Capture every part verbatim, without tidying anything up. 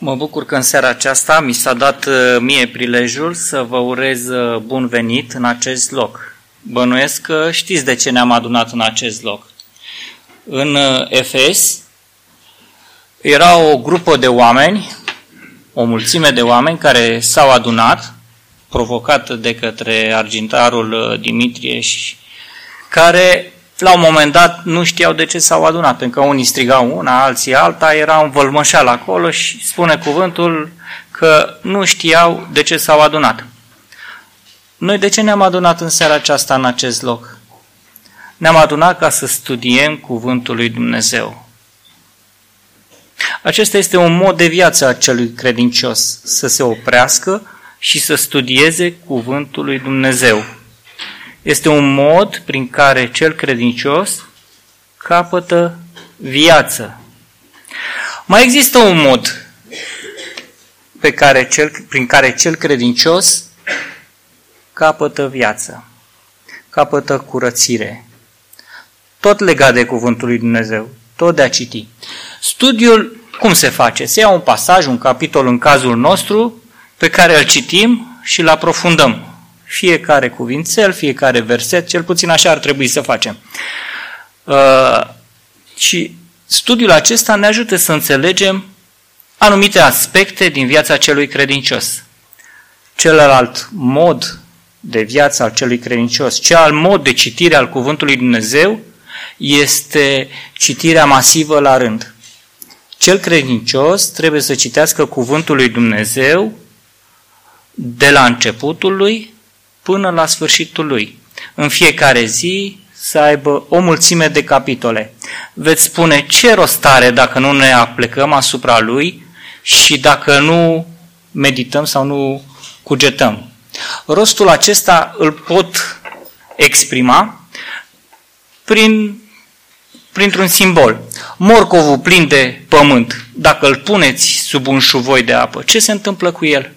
Mă bucur că în seara aceasta mi s-a dat mie prilejul să vă urez bun venit în acest loc. Bănuiesc că știți de ce ne-am adunat în acest loc. În Efes era o grupă de oameni, o mulțime de oameni care s-au adunat, provocat de către argintarul Dimitrie, și care la un moment dat nu știau de ce s-au adunat, pentru că unii strigau una, alții alta, era un vălmășeal acolo și spune cuvântul că nu știau de ce s-au adunat. Noi de ce ne-am adunat în seara aceasta în acest loc? Ne-am adunat ca să studiem cuvântul lui Dumnezeu. Acesta este un mod de viață a celui credincios, să se oprească și să studieze cuvântul lui Dumnezeu. Este un mod prin care cel credincios capătă viață. Mai există un mod pe care cel, prin care cel credincios capătă viață, capătă curățire. Tot legat de cuvântul lui Dumnezeu, tot de a citi. Studiul cum se face? Se ia un pasaj, un capitol în cazul nostru, pe care îl citim și îl aprofundăm. Fiecare cuvințel, fiecare verset, cel puțin așa ar trebui să facem. Uh, și studiul acesta ne ajută să înțelegem anumite aspecte din viața celui credincios. Celălalt mod de viață al celui credincios, celălalt mod de citire al cuvântului Dumnezeu este citirea masivă la rând. Cel credincios trebuie să citească cuvântul lui Dumnezeu de la începutul lui până la sfârșitul lui. În fiecare zi să aibă o mulțime de capitole. Veți spune, ce rost are dacă nu ne aplecăm asupra lui și dacă nu medităm sau nu cugetăm? Rostul acesta îl pot exprima prin, printr-un simbol. Morcovul plin de pământ, dacă îl puneți sub un șuvoi de apă, ce se întâmplă cu el?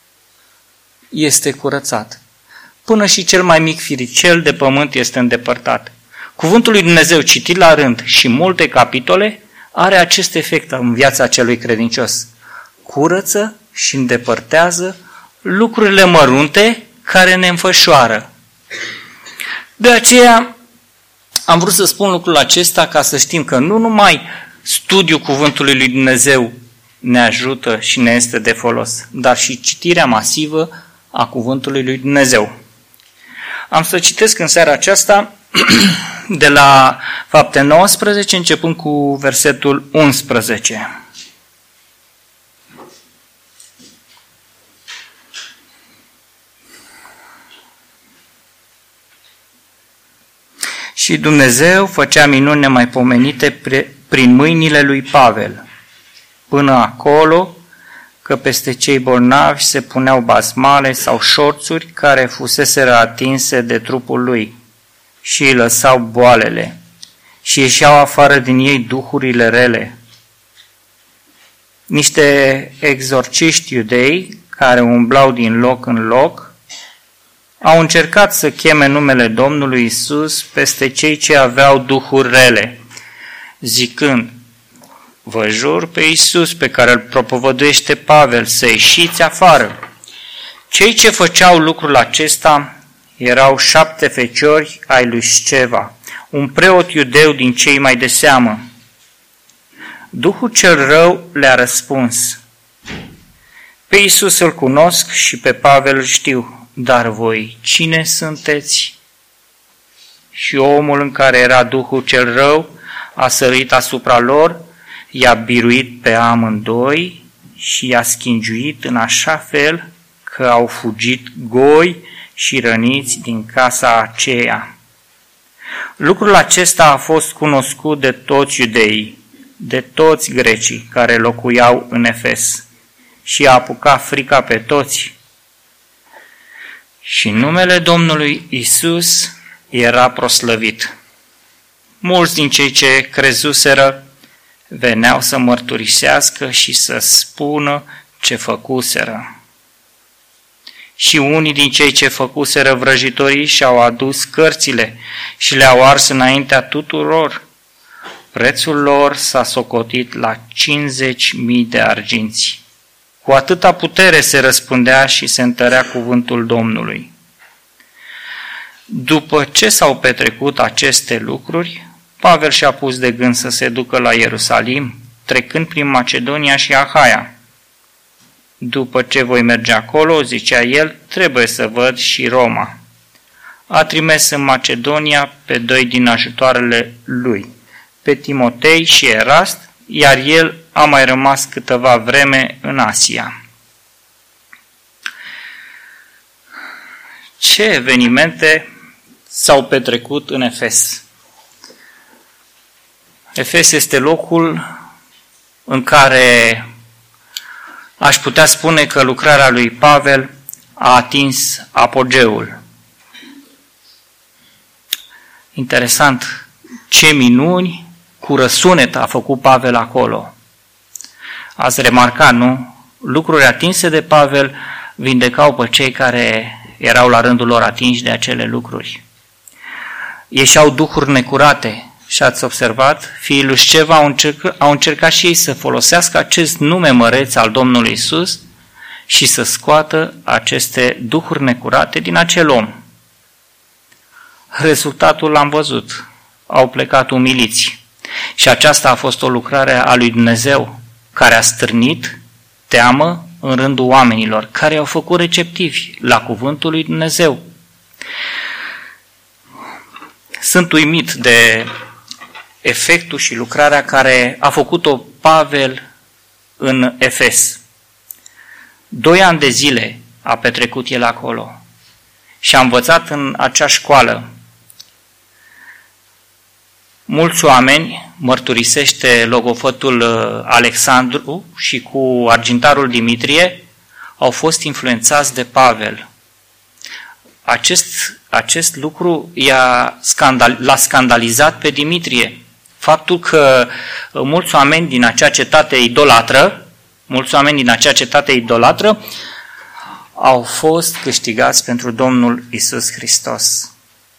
Este curățat. Până și cel mai mic firicel de pământ este îndepărtat. Cuvântul lui Dumnezeu citit la rând și multe capitole are acest efect în viața celui credincios. Curăță și îndepărtează lucrurile mărunte care ne înfășoară. De aceea am vrut să spun lucrul acesta ca să știm că nu numai studiul cuvântului lui Dumnezeu ne ajută și ne este de folos, dar și citirea masivă a cuvântului lui Dumnezeu. Am să citesc în seara aceasta de la Fapte nouăsprezece, începând cu versetul unsprezece. Și Dumnezeu făcea minuni nemaipomenite prin mâinile lui Pavel, până acolo că peste cei bolnavi se puneau basmale sau șorțuri care fuseseră atinse de trupul lui și îi lăsau boalele și ieșeau afară din ei duhurile rele. Niște exorciști iudei care umblau din loc în loc au încercat să cheme numele Domnului Isus peste cei ce aveau duhuri rele, zicând, vă jur pe Iisus pe care îl propovăduiește Pavel să ieșiți afară. Cei ce făceau lucrul acesta erau șapte feciori ai lui Sceva, un preot iudeu din cei mai de seamă. Duhul cel rău le-a răspuns, pe Iisus îl cunosc și pe Pavel îl știu, dar voi cine sunteți? Și omul în care era Duhul cel rău a sărit asupra lor, i-a biruit pe amândoi și i-a schingiuit în așa fel că au fugit goi și răniți din casa aceea. Lucrul acesta a fost cunoscut de toți iudeii, de toți grecii care locuiau în Efes și a apucat frica pe toți. Și numele Domnului Isus era proslăvit. Mulți din cei ce crezuseră veneau să mărturisească și să spună ce făcuseră. Și unii din cei ce făcuseră vrăjitorii și-au adus cărțile și le-au ars înaintea tuturor. Prețul lor s-a socotit la cincizeci de mii de arginți. Cu atâta putere se răspândea și se întărea cuvântul Domnului. După ce s-au petrecut aceste lucruri, Pavel și-a pus de gând să se ducă la Ierusalim, trecând prin Macedonia și Ahaia. După ce voi merge acolo, zicea el, trebuie să văd și Roma. A trimis în Macedonia pe doi din ajutoarele lui, pe Timotei și Erast, iar el a mai rămas câteva vreme în Asia. Ce evenimente s-au petrecut în Efes? Efes este locul în care aș putea spune că lucrarea lui Pavel a atins apogeul. Interesant, ce minuni cu răsunet a făcut Pavel acolo. Ați remarcat, nu? Lucruri atinse de Pavel vindecau pe cei care erau la rândul lor atinși de acele lucruri. Ieșeau duhuri necurate și ați observat, fiii lui Sceva au încercat, au încercat și ei să folosească acest nume măreț al Domnului Iisus și să scoată aceste duhuri necurate din acel om. Rezultatul l-am văzut. Au plecat umiliți. Și aceasta a fost o lucrare a lui Dumnezeu, care a stârnit teamă în rândul oamenilor, care au făcut receptivi la cuvântul lui Dumnezeu. Sunt uimit de efectul și lucrarea care a făcut-o Pavel în Efes. Doi ani de zile a petrecut el acolo și a învățat în acea școală. Mulți oameni, mărturisește logofătul Alexandru și cu argintarul Dimitrie, au fost influențați de Pavel. Acest, acest lucru i-a scandal, l-a scandalizat pe Dimitrie. Faptul că mulți oameni din acea cetate idolatră, mulți oameni din acea cetate idolatră au fost câștigați pentru Domnul Iisus Hristos.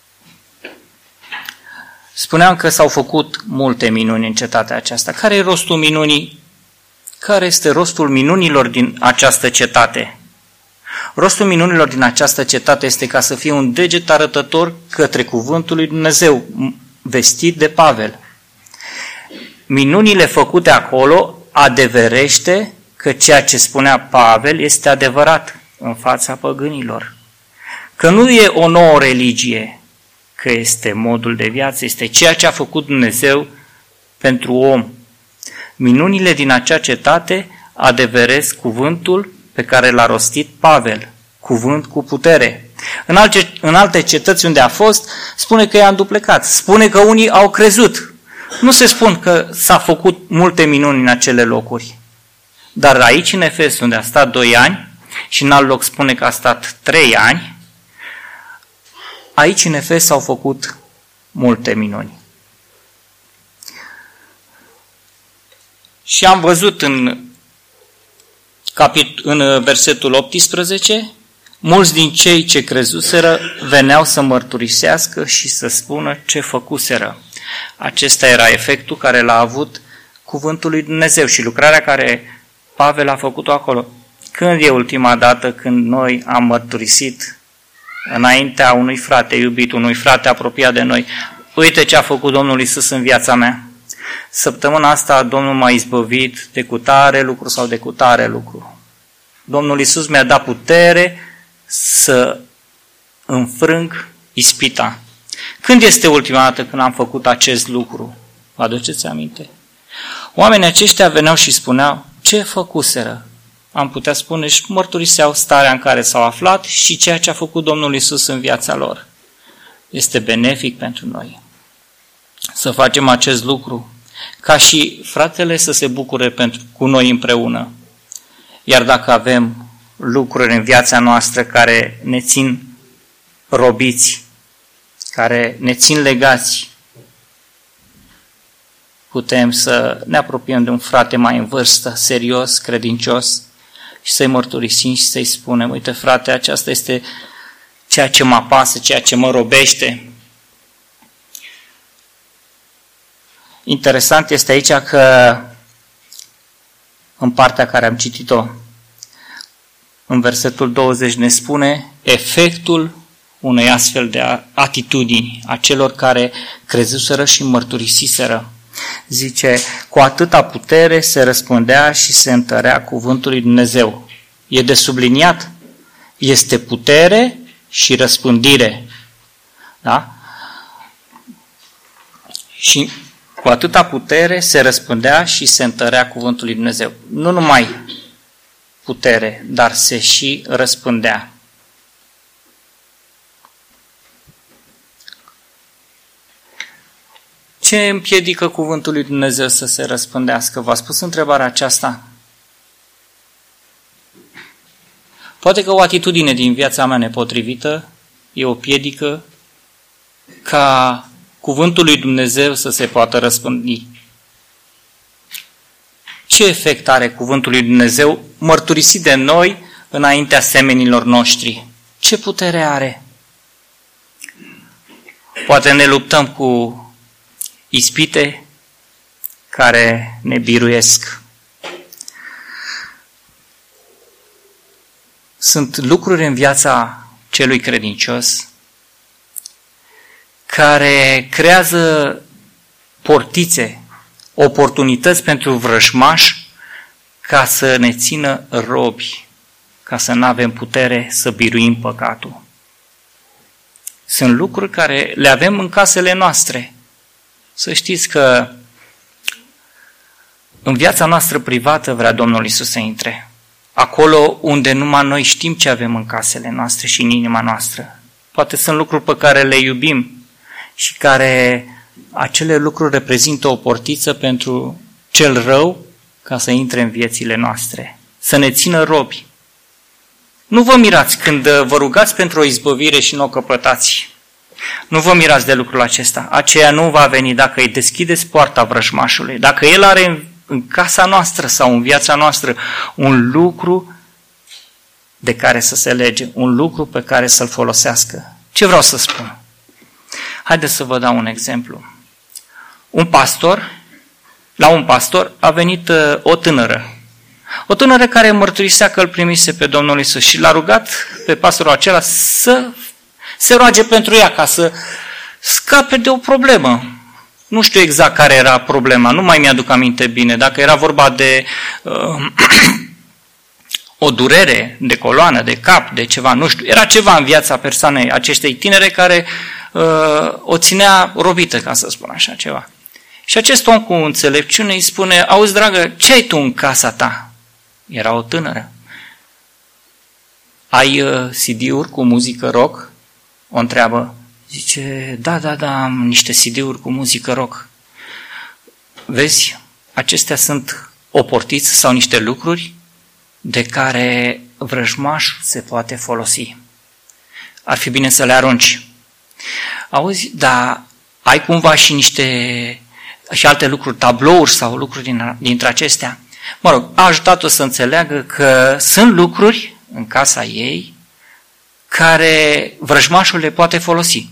Spuneam că s-au făcut multe minuni în cetatea aceasta. Care e rostul minunii? Care este rostul minunilor din această cetate? Rostul minunilor din această cetate este ca să fie un deget arătător către cuvântul lui Dumnezeu, vestit de Pavel. Minunile făcute acolo adeverește că ceea ce spunea Pavel este adevărat în fața păgânilor. Că nu e o nouă religie, că este modul de viață, este ceea ce a făcut Dumnezeu pentru om. Minunile din acea cetate adeveresc cuvântul pe care l-a rostit Pavel, cuvânt cu putere. În alte, în alte cetăți unde a fost, spune că i-a înduplecat, spune că unii au crezut. Nu se spun că s-a făcut multe minuni în acele locuri. Dar aici, în Efes, unde a stat doi ani, și în alt loc spune că a stat trei ani, aici, în Efes, s-au făcut multe minuni. Și am văzut în, capit- în versetul optsprezece, mulți din cei ce crezuseră veneau să mărturisească și să spună ce făcuseră. Acesta era efectul care l-a avut cuvântul lui Dumnezeu și lucrarea care Pavel a făcut-o acolo. Când e ultima dată când noi am mărturisit înaintea unui frate iubit, unui frate apropiat de noi, uite ce a făcut Domnul Iisus în viața mea. Săptămâna asta Domnul m-a izbăvit de cutare lucru sau de cutare lucru. Domnul Iisus mi-a dat putere să înfrâng ispita. Când este ultima dată când am făcut acest lucru? Vă aduceți aminte? Oamenii aceștia veneau și spuneau ce făcuseră. Am putea spune și mărturiseau starea în care s-au aflat și ceea ce a făcut Domnul Iisus în viața lor. Este benefic pentru noi să facem acest lucru, ca și fratele să se bucure pentru, cu noi împreună. Iar dacă avem lucruri în viața noastră care ne țin robiți, care ne țin legați, putem să ne apropiem de un frate mai în vârstă, serios, credincios, și să-i mărturisim și să-i spunem, uite frate, aceasta este ceea ce mă apasă, ceea ce mă robește. Interesant este aici că în partea care am citit-o, în versetul douăzeci ne spune efectul unei astfel de atitudini a celor care crezuseră și mărturisiseră. Zice, cu atâta putere se răspândea și se întărea cuvântul lui Dumnezeu. E de subliniat. Este putere și răspândire. Da? Și cu atâta putere se răspândea și se întărea cuvântul lui Dumnezeu. Nu numai putere, dar se și răspândea. Ce împiedică cuvântul lui Dumnezeu să se răspândească? V-ați pus întrebarea aceasta? Poate că o atitudine din viața mea nepotrivită e o piedică ca cuvântul lui Dumnezeu să se poată răspândi. Ce efect are cuvântul lui Dumnezeu mărturisit de noi înaintea semenilor noștri? Ce putere are? Poate ne luptăm cu ispite care ne biruiesc. Sunt lucruri în viața celui credincios care creează portițe, oportunități pentru vrăjmași ca să ne țină robi, ca să nu avem putere să biruim păcatul. Sunt lucruri care le avem în casele noastre. Să știți că în viața noastră privată vrea Domnul Iisus să intre. Acolo unde numai noi știm ce avem în casele noastre și în inima noastră. Poate sunt lucruri pe care le iubim și care acele lucruri reprezintă o portiță pentru cel rău ca să intre în viețile noastre, să ne țină robi. Nu vă mirați când vă rugați pentru o izbăvire și nu o căpătați. Nu vă mirați de lucrul acesta. Aceea nu va veni dacă îi deschideți poarta vrăjmașului. Dacă el are în, în casa noastră sau în viața noastră un lucru de care să se lege, un lucru pe care să-l folosească. Ce vreau să spun? Haideți să vă dau un exemplu. Un pastor, la un pastor a venit uh, o tânără. O tânără care mărturisea că îl primise pe Domnul Iisus și l-a rugat pe pastorul acela să se roage pentru ea ca să scape de o problemă. Nu știu exact care era problema, nu mai mi-aduc aminte bine. Dacă era vorba de uh, o durere de coloană, de cap, de ceva, nu știu. Era ceva în viața persoanei acestei tinere care uh, o ținea robită, ca să spun așa ceva. Și acest om cu înțelepciune îi spune, auzi, dragă, ce ai tu în casa ta? Era o tânără. Ai uh, C D-uri cu muzică rock? O întreabă. Zice, da, da, da, am niște C D-uri cu muzică rock. Vezi, acestea sunt o portiță sau niște lucruri de care vrăjmașul se poate folosi. Ar fi bine să le arunci. Auzi, dar ai cumva și niște și alte lucruri, tablouri sau lucruri din, dintre acestea? Mă rog, a ajutat-o să înțeleagă că sunt lucruri în casa ei care vrăjmașul le poate folosi.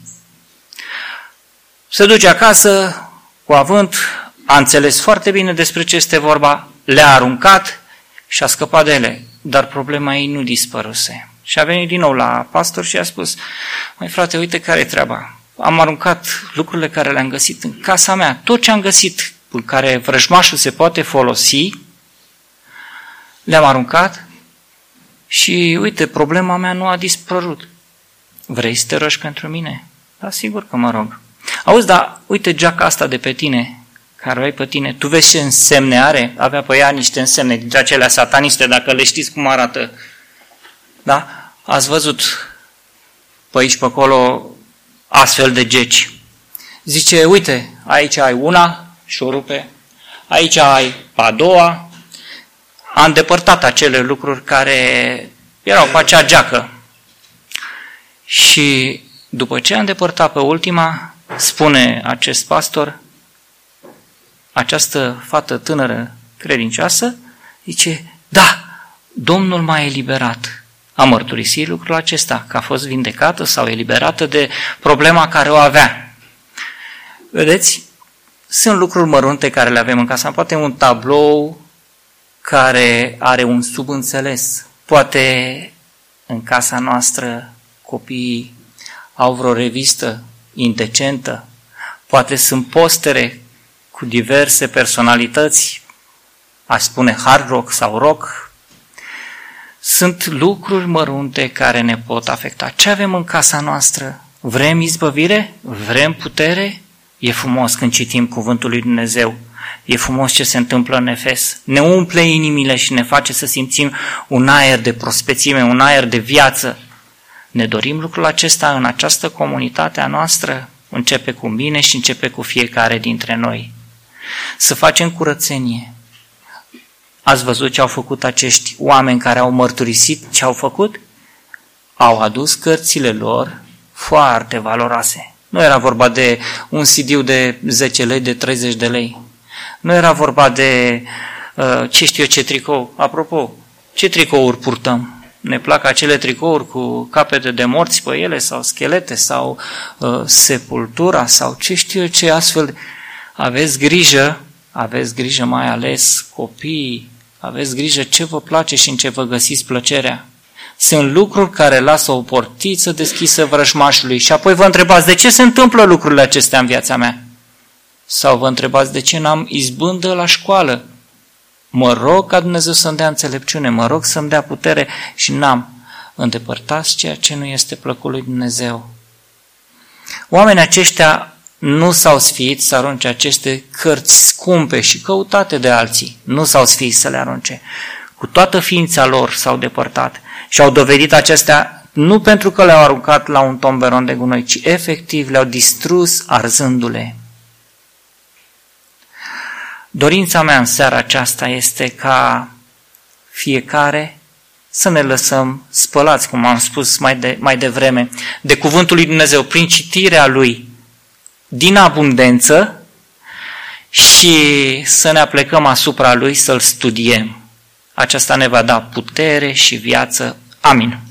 Se duce acasă cu avânt, a înțeles foarte bine despre ce este vorba, le-a aruncat și a scăpat de ele. Dar problema ei nu dispăruse. Și a venit din nou la pastor și a spus, măi frate, uite care e treaba. Am aruncat lucrurile care le-am găsit în casa mea. Tot ce am găsit în care vrăjmașul se poate folosi, le-am aruncat și uite, problema mea nu a dispărut. Vrei să te rogi pentru mine? Da, sigur că mă rog. Auzi, dar uite geaca asta de pe tine, care o ai pe tine, tu vezi ce însemne are? Avea pe ea niște însemne dintre acelea sataniste, dacă le știți cum arată. Da? Ați văzut pe aici, pe acolo, astfel de geci. Zice, uite, aici ai una și o rupe, aici ai a doua. A îndepărtat acele lucruri care erau pe acea geacă. Și după ce a îndepărtat pe ultima, spune acest pastor, această fată tânără credincioasă, zice, da, Domnul m-a eliberat. A mărturisit lucrul acesta, că a fost vindecată sau eliberată de problema care o avea. Vedeți? Sunt lucruri mărunte care le avem în casă. Poate un tablou care are un subînțeles Poate în casa noastră copiii au vreo revistă indecentă, poate sunt postere cu diverse personalități, aș spune hard rock sau rock. Sunt lucruri mărunte care ne pot afecta. Ce avem în casa noastră? Vrem izbăvire? Vrem putere? E frumos când citim cuvântul lui Dumnezeu. E frumos ce se întâmplă în Efes. Ne umple inimile și ne face să simțim un aer de prospețime, un aer de viață. Ne dorim lucrul acesta în această comunitate a noastră? Începe cu mine și începe cu fiecare dintre noi. Să facem curățenie. Ați văzut ce au făcut acești oameni care au mărturisit ce au făcut? Au adus cărțile lor foarte valoroase. Nu era vorba de un C D de zece lei, de treizeci de lei. Nu era vorba de, ce știu eu, ce tricou. Apropo, ce tricouri purtăm? Ne plac acele tricouri cu capete de morți pe ele sau schelete sau uh, sepultura sau ce știu eu, ce astfel. Aveți grijă, aveți grijă mai ales copiii, aveți grijă ce vă place și în ce vă găsiți plăcerea. Sunt lucruri care lasă o portiță deschisă vrăjmașului și apoi vă întrebați de ce se întâmplă lucrurile acestea în viața mea? Sau vă întrebați de ce n-am izbândă la școală? Mă rog ca Dumnezeu să-mi dea înțelepciune, mă rog să-mi dea putere și n-am. Îndepărtați ceea ce nu este plăcut lui Dumnezeu. Oamenii aceștia nu s-au sfiit să arunce aceste cărți scumpe și căutate de alții. Nu s-au sfiit să le arunce. Cu toată ființa lor s-au depărtat și au dovedit acestea nu pentru că le-au aruncat la un tomberon de gunoi, ci efectiv le-au distrus arzându-le. Dorința mea în seara aceasta este ca fiecare să ne lăsăm spălați, cum am spus mai, de, mai devreme, de cuvântul lui Dumnezeu, prin citirea lui din abundență și să ne aplecăm asupra lui, să-l studiem. Aceasta ne va da putere și viață. Amin.